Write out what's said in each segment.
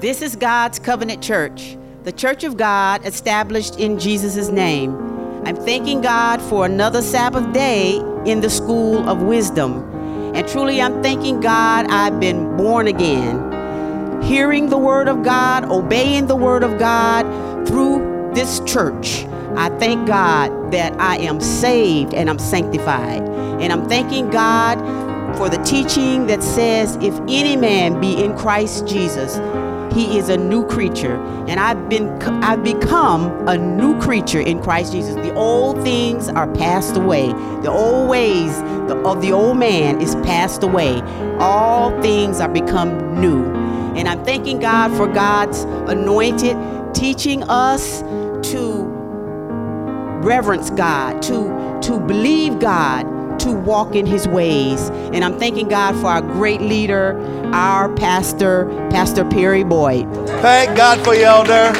This is God's Covenant Church, the Church of God established in Jesus' name. I'm thanking God for another Sabbath day in the School of Wisdom. And truly, I'm thanking God I've been born again, hearing the Word of God, obeying the Word of God through this church. I thank God that I am saved and I'm sanctified. And I'm thanking God for the teaching that says, if any man be in Christ Jesus, he is a new creature. And I've become a new creature in Christ Jesus. The old things are passed away. The old ways of the old man is passed away. All things are become new. And I'm thanking God for God's anointed teaching us to reverence God, to believe God, to walk in his ways. And I'm thanking God for our great leader, our pastor, Pastor Perry Boyd. Thank God for you, elder.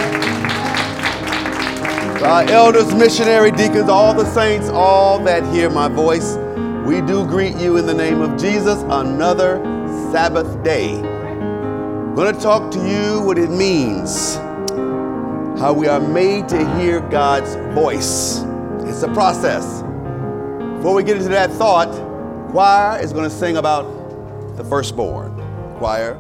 Our elders, missionary deacons, all the saints, all that hear my voice, we do greet you in the name of Jesus. Another Sabbath day. I'm going to talk to you what it means, how we are made to hear God's voice. It's a process. Before we get into that thought, choir is going to sing about the firstborn. Choir.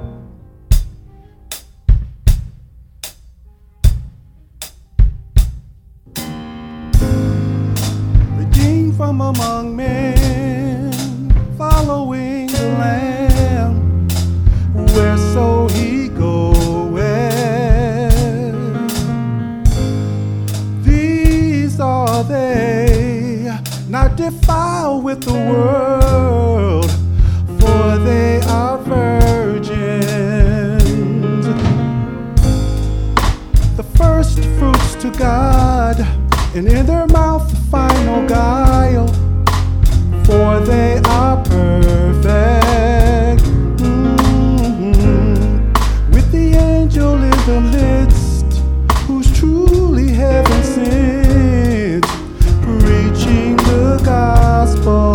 Redeemed from among men, following the Lamb, whereso he goeth. These are they, not defiled with the world, for they are virgins. The first fruits to God, and in their mouth find no guile, for they are perfect. With the angel in the midst, who's truly heaven sent, preaching the gospel.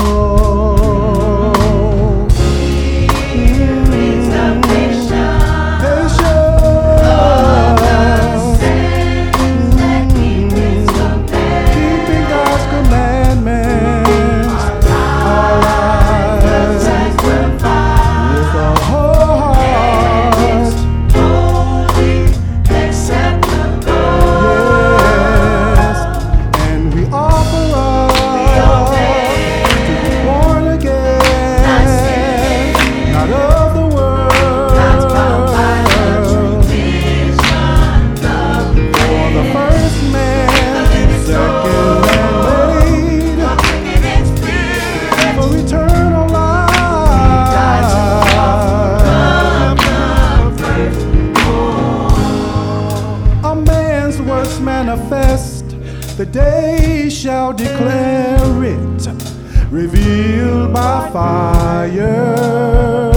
The day shall declare it, revealed by fire,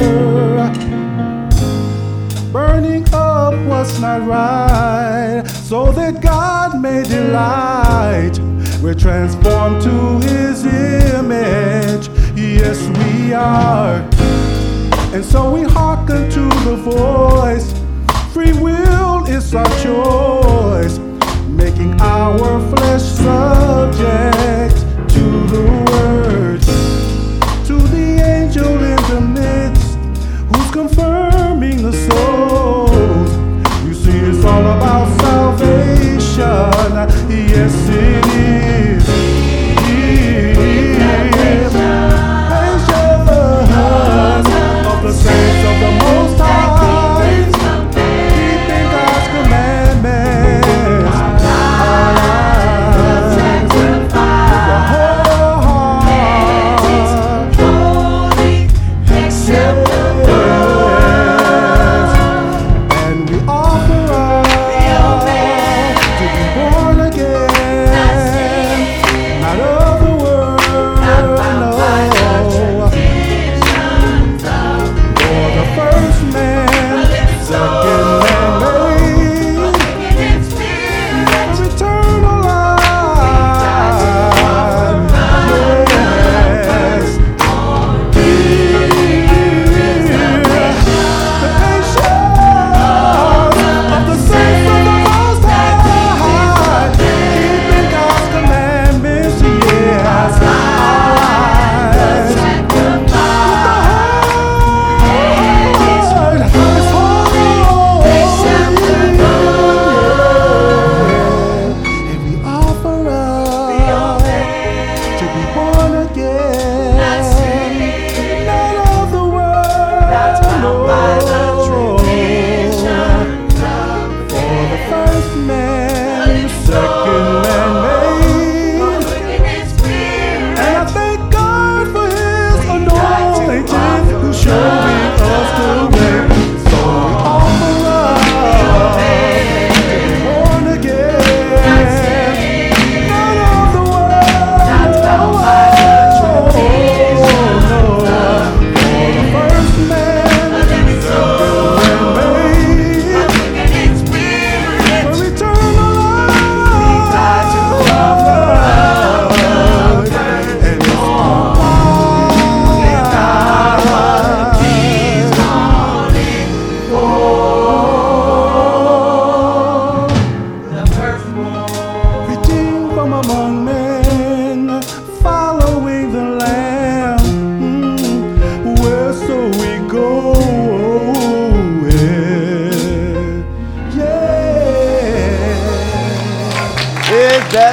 burning up what's not right, so that God may delight. We're transformed to his image, yes we are. And so we hearken to the voice. Free will is our choice, making our flesh subject to the words, to the angel in the midst, who's confirming the souls. You see, it's all about salvation. Yes, it is. Of the saints of the Most High, keeping God's commandments.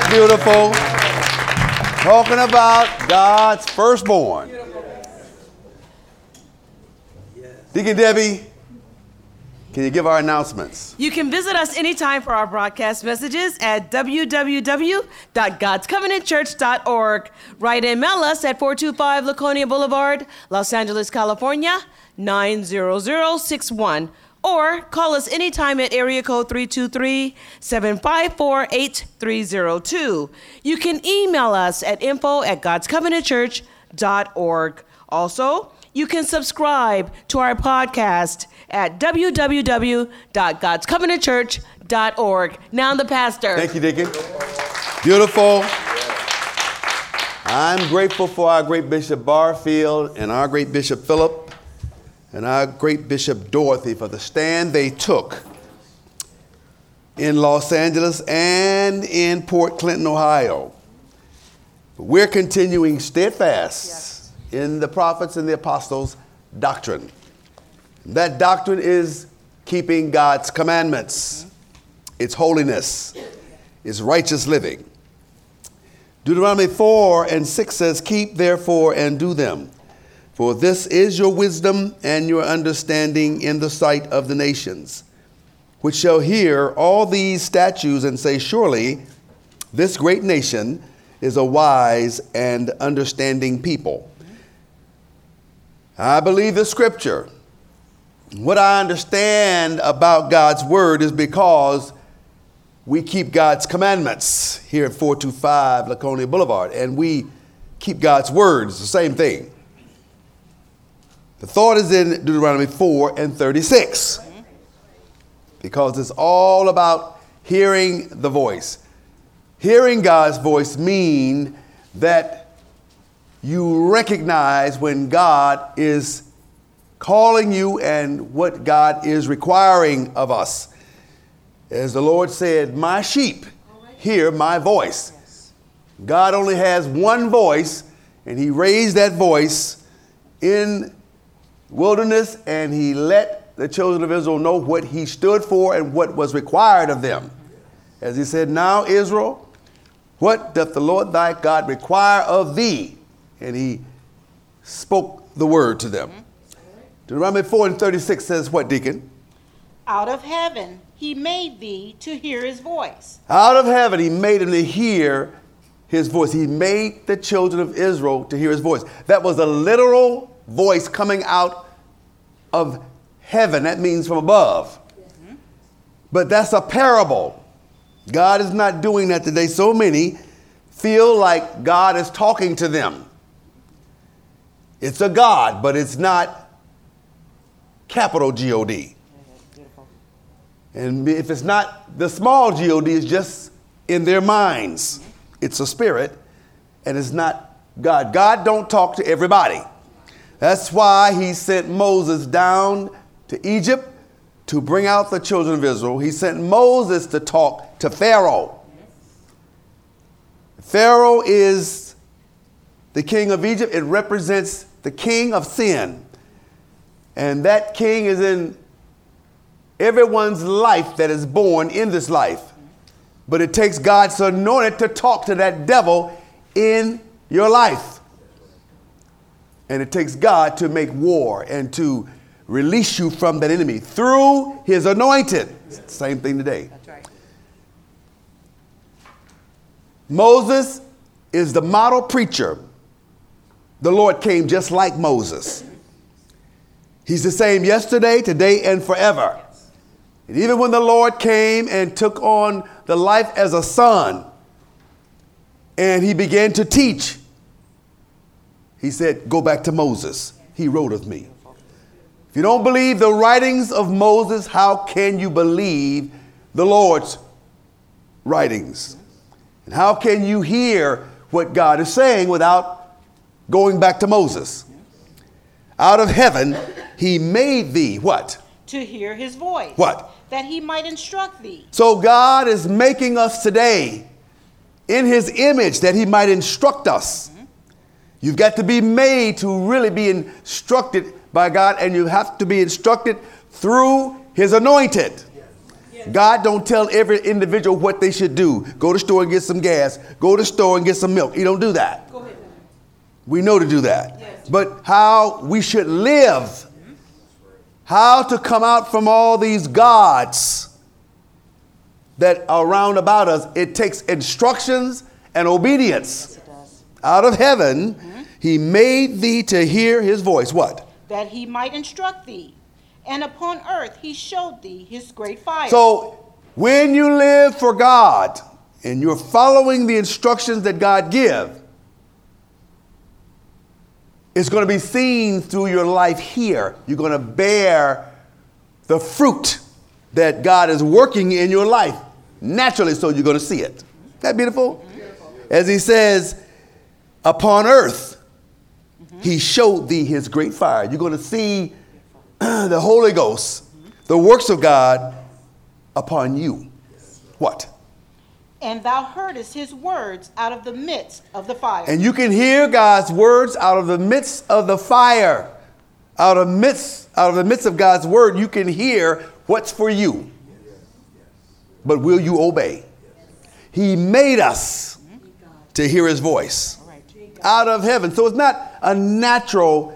that beautiful? Talking about God's firstborn. Deacon Debbie, can you give our announcements? You can visit us anytime for our broadcast messages at www.godscovenantchurch.org. Write and mail us at 425 Laconia Boulevard, Los Angeles, California, 90061. Or call us anytime at area code 323-754-8302. You can email us at info@godscovenantchurch.org. Also, you can subscribe to our podcast at www.godscovenantchurch.org. Now the pastor. Thank you, Deacon. Beautiful. I'm grateful for our great Bishop Barfield and our great Bishop Philip and our great Bishop Dorothy for the stand they took in Los Angeles and in Port Clinton, Ohio. We're continuing steadfast in the prophets and the apostles' doctrine. That doctrine is keeping God's commandments, its holiness, its righteous living. Deuteronomy 4:6 says, "Keep therefore and do them, for this is your wisdom and your understanding in the sight of the nations, which shall hear all these statutes and say, surely this great nation is a wise and understanding people." I believe the scripture. What I understand about God's word is because we keep God's commandments here at 425 Laconia Boulevard, and we keep God's word. It's the same thing. The thought is in Deuteronomy 4:36, because it's all about hearing the voice. Hearing God's voice means that you recognize when God is calling you and what God is requiring of us. As the Lord said, "My sheep hear my voice." God only has one voice, and he raised that voice in wilderness, and he let the children of Israel know what he stood for and what was required of them. As he said, "Now, Israel, what doth the Lord thy God require of thee?" And he spoke the word to them. Deuteronomy 4:36 says what, Deacon? Out of heaven he made thee to hear his voice. Out of heaven he made him to hear his voice. He made the children of Israel to hear his voice. That was a literal voice coming out of heaven. That means from above. But that's a parable. God is not doing that today. So many feel like God is talking to them. It's a God, but it's not capital G-O-D. And if it's not the small G-O-D, it's just in their minds. It's a spirit, and it's not God. God don't talk to everybody. That's why he sent Moses down to Egypt to bring out the children of Israel. He sent Moses to talk to Pharaoh. Pharaoh is the king of Egypt. It represents the king of sin. And that king is in everyone's life that is born in this life. But it takes God's anointed to talk to that devil in your life. And it takes God to make war and to release you from that enemy through his anointed. It's the same thing today. That's right. Moses is the model preacher. The Lord came just like Moses. He's the same yesterday, today, and forever. And even when the Lord came and took on the life as a son, and he began to teach, he said, "Go back to Moses. He wrote of me." If you don't believe the writings of Moses, how can you believe the Lord's writings? And how can you hear what God is saying without going back to Moses? Out of heaven, he made thee what? To hear his voice. What? That he might instruct thee. So God is making us today in his image that he might instruct us. You've got to be made to really be instructed by God, and you have to be instructed through his anointed. God don't tell every individual what they should do. Go to the store and get some gas. Go to the store and get some milk. He don't do that. Go ahead. We know to do that. Yes. But how we should live, how to come out from all these gods that are round about us, it takes instructions and obedience. Yes, it does. Out of heaven, he made thee to hear his voice. What? That he might instruct thee. And upon earth he showed thee his great fire. So when you live for God and you're following the instructions that God gives, it's going to be seen through your life here. You're going to bear the fruit that God is working in your life naturally, so you're going to see it. Isn't that beautiful? As he says, upon earth, he showed thee his great fire. You're going to see the Holy Ghost, the works of God upon you. What? And thou heardest his words out of the midst of the fire. And you can hear God's words out of the midst of the fire. Out of the midst of God's word, you can hear what's for you. But will you obey? He made us to hear his voice out of heaven. So it's not a natural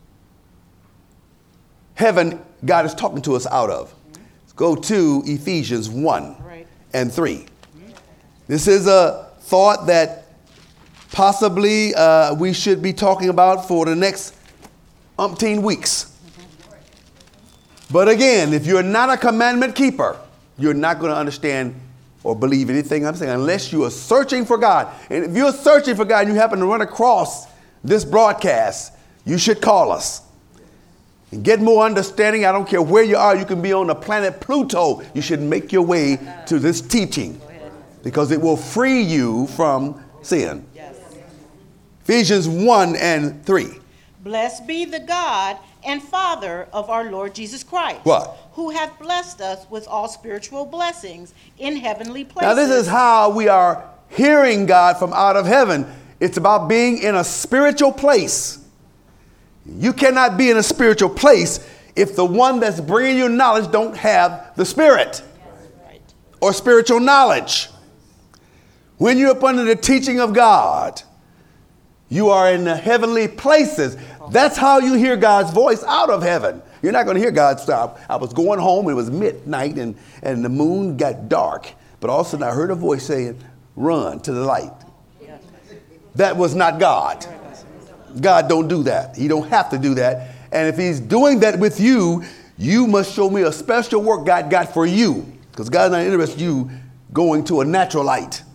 heaven God is talking to us out of. Let's go to Ephesians 1 and 3. This is a thought that possibly we should be talking about for the next umpteen weeks. But again, if you're not a commandment keeper, you're not going to understand or believe anything I'm saying unless you are searching for God. And if you're searching for God and you happen to run across this broadcast, you should call us and get more understanding. I don't care where you are. You can be on the planet Pluto. You should make your way to this teaching because it will free you from sin. Yes. Ephesians 1 and 3. Blessed be the God and Father of our Lord Jesus Christ. What? Who hath blessed us with all spiritual blessings in heavenly places. Now this is how we are hearing God from out of heaven. It's about being in a spiritual place. You cannot be in a spiritual place if the one that's bringing you knowledge don't have the Spirit or spiritual knowledge. When you're up under the teaching of God, you are in the heavenly places. That's how you hear God's voice out of heaven. You're not going to hear God's stop. I was going home. It was midnight and the moon got dark. But all of a sudden I heard a voice saying, run to the light. That was not God. God don't do that. He don't have to do that. And if he's doing that with you, you must show me a special work God got for you. Because God's not interested in you going to a natural light.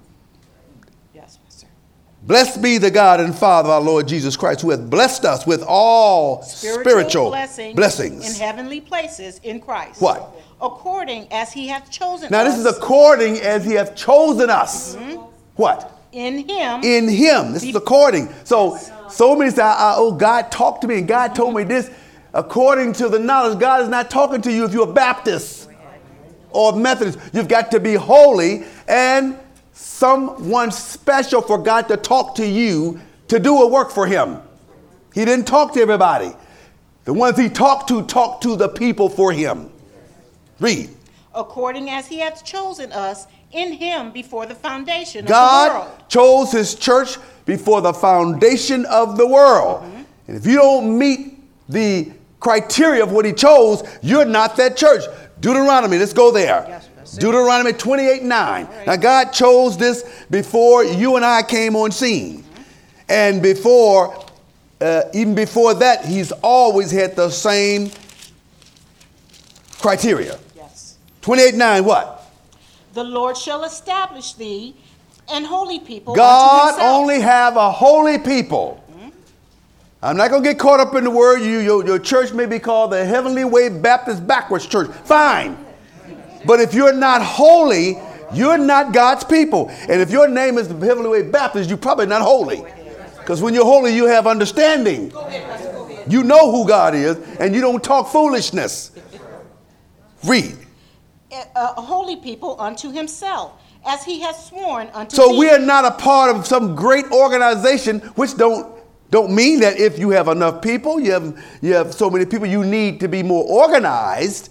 Blessed be the God and Father of our Lord Jesus Christ, who hath blessed us with all spiritual blessings in heavenly places in Christ. What? According as he hath chosen us. Now this is according as he hath chosen us. What? In him. In him. This is according. So many say, oh, God talked to me and God told me this. According to the knowledge, God is not talking to you if you're a Baptist or Methodist. You've got to be holy and someone special for God to talk to you to do a work for him. He didn't talk to everybody. The ones he talked to the people for him. Read. According as he hath chosen us in him before the foundation of the world. God chose his church before the foundation of the world. And if you don't meet the criteria of what he chose, you're not that church. Deuteronomy, let's go there. Yes. Deuteronomy 28:9. Right. Now God chose this before you and I came on scene. And even before that, he's always had the same criteria. Yes. 28:9, what? The Lord shall establish thee an holy people. God only have a holy people. I'm not going to get caught up in the word. Your church may be called the Heavenly Way Baptist Backwards Church. Fine. But if you're not holy, you're not God's people. And if your name is the Heavenly Way Baptist, you're probably not holy. Because when you're holy, you have understanding. You know who God is, and you don't talk foolishness. Read. A holy people unto himself, as he has sworn unto So thee. we are not a part of some great organization, which don't mean that if you have enough people, you have so many people, you need to be more organized.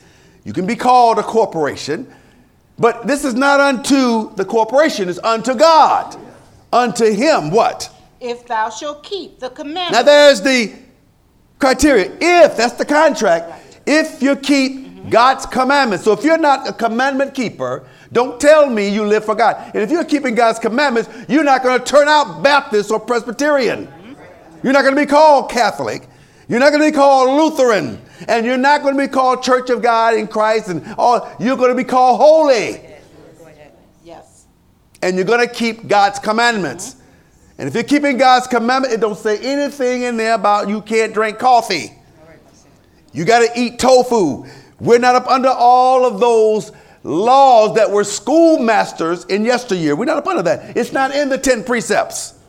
You can be called a corporation, but this is not unto the corporation, it's unto God. Unto him what? If thou shalt keep the commandments. Now there's the criteria. If, that's the contract. If you keep God's commandments. So if you're not a commandment keeper, don't tell me you live for God. And if you're keeping God's commandments, you're not going to turn out Baptist or Presbyterian. You're not going to be called Catholic. You're not going to be called Lutheran. And you're not going to be called Church of God in Christ. And all. You're going to be called holy. Yes. And you're going to keep God's commandments. And if you're keeping God's commandment, it don't say anything in there about you can't drink coffee. You got to eat tofu. We're not up under all of those laws that were schoolmasters in yesteryear. We're not up under that. It's not in the 10 precepts.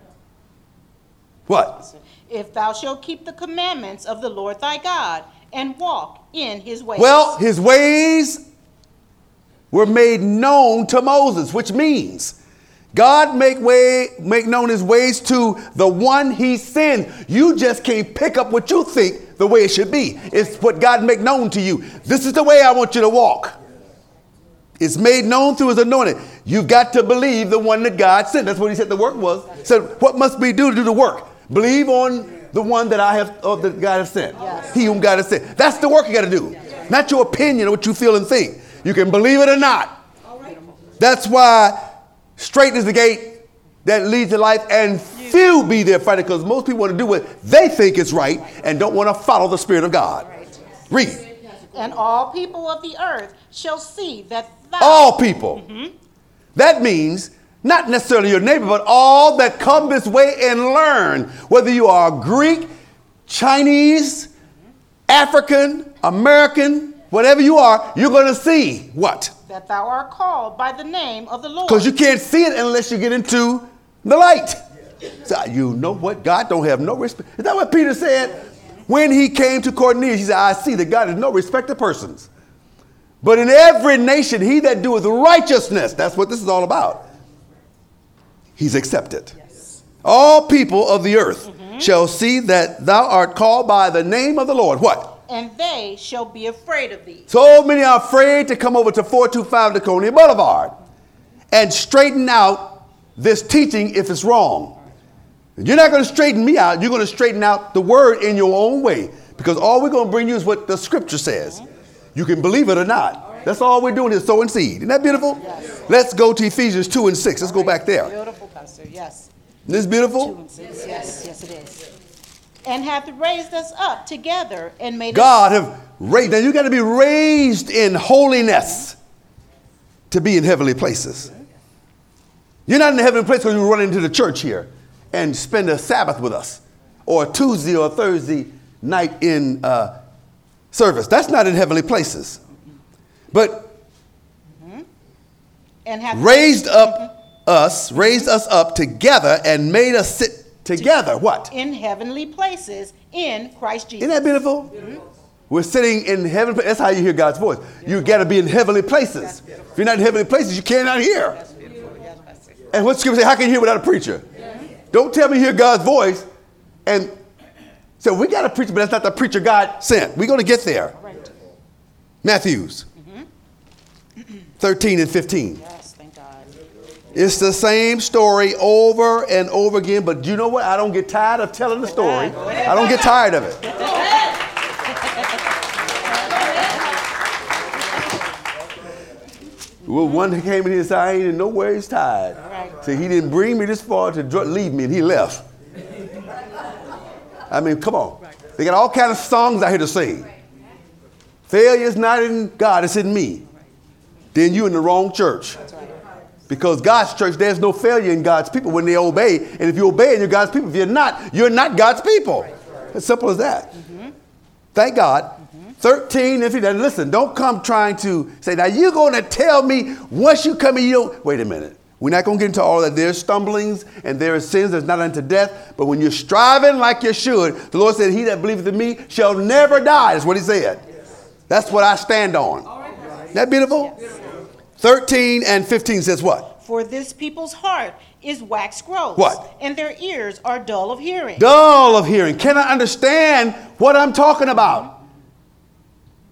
What? If thou shalt keep the commandments of the Lord thy God and walk in his ways. Well, his ways were made known to Moses, which means God make known his ways to the one he sent. You just can't pick up what you think the way it should be. It's what God make known to you. This is the way I want you to walk. It's made known through his anointing. You've got to believe the one that God sent. That's what he said the work was. So what must we do to do the work? Believe on the one that that God has sent. Yes. He whom God has sent. That's the work you got to do. Yes. Not your opinion or what you feel and think. You can believe it or not. That's why straight is the gate that leads to life, and few be there fighting, because most people want to do what they think is right and don't want to follow the Spirit of God. Read. And all people of the earth shall see that thou... All people. That means not necessarily your neighbor, but all that come this way and learn, whether you are Greek, Chinese, African, American, whatever you are, you're going to see what? That thou art called by the name of the Lord. Because you can't see it unless you get into the light. So you know what? God don't have no respect. Is that what Peter said? When he came to Cornelius, he said, I see that God has no respect of persons. But in every nation, he that doeth righteousness, that's what this is all about, he's accepted. Yes. All people of the earth shall see that thou art called by the name of the Lord. What? And they shall be afraid of thee. So many are afraid to come over to 425 Laconia Boulevard and straighten out this teaching if it's wrong. You're not going to straighten me out. You're going to straighten out the word in your own way, because all we're going to bring you is what the scripture says. You can believe it or not. That's all we're doing is sowing seed. Isn't that beautiful? Yes. Let's go to Ephesians 2 and 6. Let's go back there. Beautiful, Pastor. Yes. Isn't this beautiful? 2 and 6. Yes, yes, it is. And hath raised us up together and made God have raised. Now you got to be raised in holiness to be in heavenly places. You're not in the heavenly place because you run into the church here and spend a Sabbath with us, or a Tuesday or a Thursday night in service. That's not in heavenly places. But and hath raised us up together and made us sit together. What? In heavenly places in Christ Jesus. Isn't that beautiful? We're sitting in heavenly places. That's how you hear God's voice. You got to be in heavenly places. If you're not in heavenly places, you cannot hear. And what scripture say? How can you hear without a preacher? Don't tell me you hear God's voice and say, we got a preacher, but that's not the preacher God sent. We're going to get there. Right. Matthews 13 and 15. Yes, thank God. It's the same story over and over again, but you know what? I don't get tired of telling the story. I don't get tired of it. Well, one that came in here and said, I ain't in nowhere he's tired. See, he didn't bring me this far to leave me, and he left. I mean, come on. They got all kinds of songs out here to sing. Failure is not in God, it's in me. Then you're in the wrong church. Because God's church, there's no failure in God's people when they obey. And if you obey and you're God's people, if you're not God's people. As simple as that. Thank God. 13 and 15. Listen, don't come trying to say, now you're going to tell me once you come in, you don't. Wait a minute. We're not going to get into all that. There's stumblings and there are sins that's not unto death. But when you're striving like you should, the Lord said, he that believeth in me shall never die. That's what he said. That's what I stand on. Isn't that beautiful? Yes. 13 and 15 says what? For this people's heart is wax gross. What? And their ears are dull of hearing. Dull of hearing. Can I understand what I'm talking about? Yes.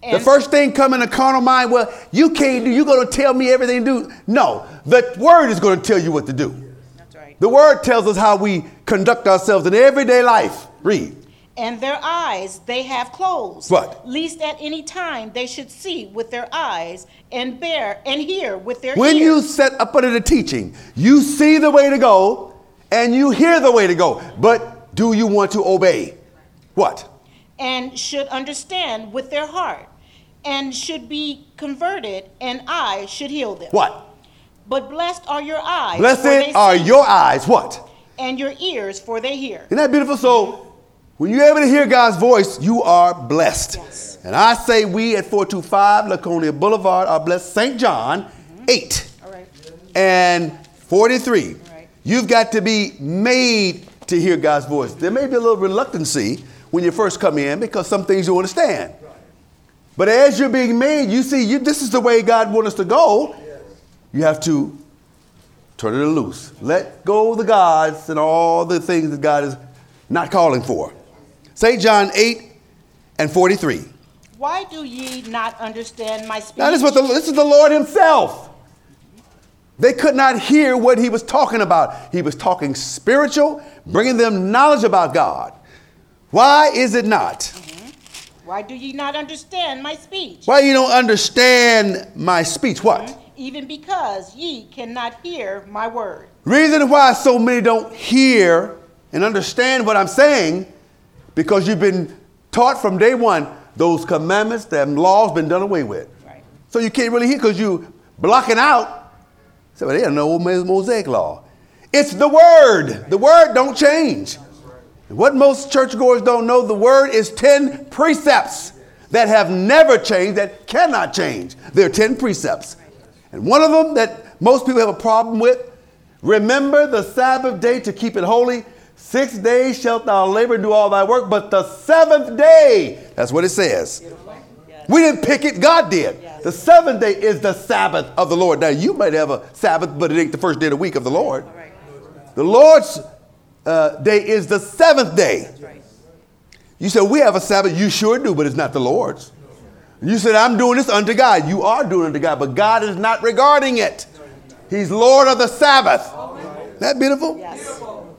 The first thing come in the carnal mind, well, you can't do, you're going to tell me everything to do. No, the word is going to tell you what to do. That's right. The word tells us how we conduct ourselves in everyday life. Read. And their eyes they have closed. What? Lest at any time they should see with their eyes and bear and hear with their When you ears. set up under the teaching, you see the way to go and you hear the way to go. But do you want to obey? What? And should understand with their heart, and should be converted, and I should heal them. What? But blessed are your eyes, for they Blessed are see, your eyes. What? and your ears, for they hear. Isn't that beautiful? So when you're able to hear God's voice, you are blessed. Yes. And I say we at 425 Laconia Boulevard are blessed. St. John 8 All right. and 43. Right. You've got to be made to hear God's voice. There may be a little reluctancy when you first come in because some things you understand. But as you're being made, you see, this is the way God wants us to go. You have to turn it loose. Let go of the gods and all the things that God is not calling for. St. John 8 and 43. Why do ye not understand my speech? Now this is the Lord himself. They could not hear what he was talking about. He was talking spiritual, bringing them knowledge about God. Why is it not? Why do ye not understand my speech? Why you don't understand my speech? What? Even because ye cannot hear my word. Reason why so many don't hear and understand what I'm saying, because you've been taught from day one those commandments, them laws been done away with. Right. So you can't really hear because you blocking out. So they don't know Mosaic law. It's the word. The word don't change. What most churchgoers don't know, the word is 10 precepts that have never changed, that cannot change. There are 10 precepts. And one of them that most people have a problem with, remember the Sabbath day to keep it holy. 6 days shalt thou labor and do all thy work, but the seventh day, that's what it says. We didn't pick it, God did. The seventh day is the Sabbath of the Lord. Now you might have a Sabbath, but it ain't the first day of the week of the Lord. The Lord's day is the seventh day. You said, we have a Sabbath. You sure do, but it's not the Lord's. You said, I'm doing this unto God. You are doing it unto God, but God is not regarding it. He's Lord of the Sabbath. Isn't that beautiful? Yes.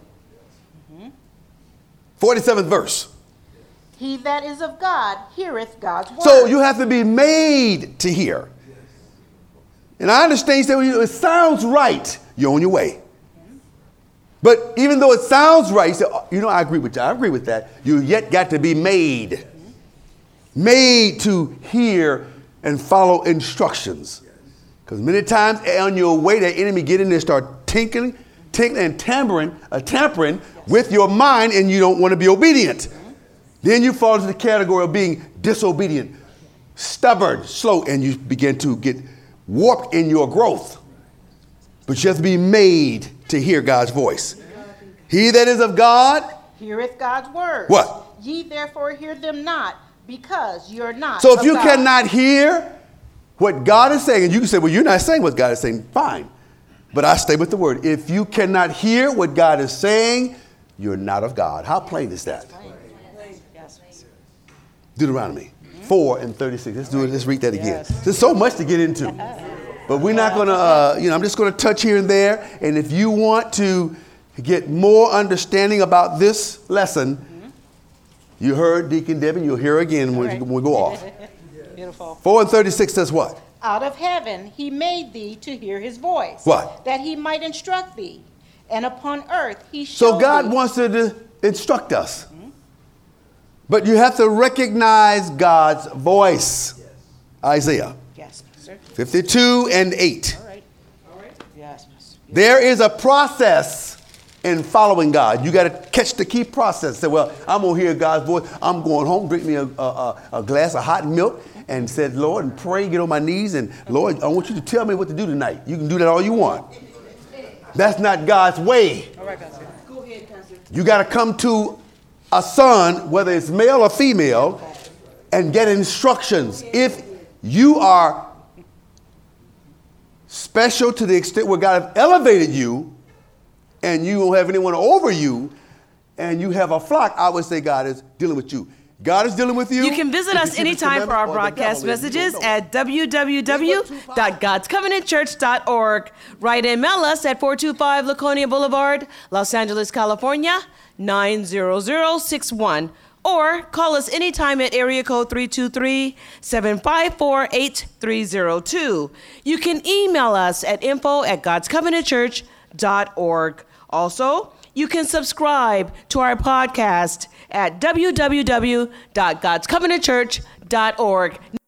47th verse. He that is of God heareth God's word. So you have to be made to hear. And I understand you say, well, it sounds right. You're on your way. But even though it sounds right, you say, I agree with you. I agree with that. You yet got to be made. Made to hear and follow instructions. Because many times on your way, the enemy get in there and start tinkling and tampering with your mind, and you don't want to be obedient. Then you fall into the category of being disobedient, stubborn, slow, and you begin to get warped in your growth. But you have to be made to hear God's voice. He that is of God heareth God's word. What? Ye therefore hear them not, because you're not. So if of you God. cannot hear what God is saying, and you can say, well, you're not saying what God is saying, fine. But I stay with the word. If you cannot hear what God is saying, you're not of God. How plain is that? Deuteronomy 4 and 36. Let's do it. Let's read that again. There's so much to get into. But we're not going to, I'm just going to touch here and there. And if you want to get more understanding about this lesson, you heard Deacon Debbie, you'll hear again when we go off. Beautiful. 4 and 36 says what? Out of heaven he made thee to hear his voice. What? That he might instruct thee. And upon earth he showed So God thee. wants to instruct us. But you have to recognize God's voice. Isaiah Yes, Pastor. 52 and 8. All right. Yes, Pastor. There is a process in following God. You got to catch the key process. Say, well, I'm going to hear God's voice. I'm going home, drink me a glass of hot milk, and said, Lord, and pray, get on my knees, and Lord, I want you to tell me what to do tonight. You can do that all you want. That's not God's way. All right, Pastor. Go ahead, Pastor. You got to come to a son, whether it's male or female, and get instructions. If you are special to the extent where God has elevated you, and you don't have anyone over you, and you have a flock, I would say God is dealing with you. God is dealing with you. You can visit if us you keep His anytime for our commandments, or the broadcast devil is. You messages don't know. at www.godscovenantchurch.org. Write and mail us at 425 Laconia Boulevard, Los Angeles, California, 90061. Or call us anytime at area code 323-754-8302. You can email us at info@godscovenantchurch.org. Also, you can subscribe to our podcast at www.godscovenantchurch.org.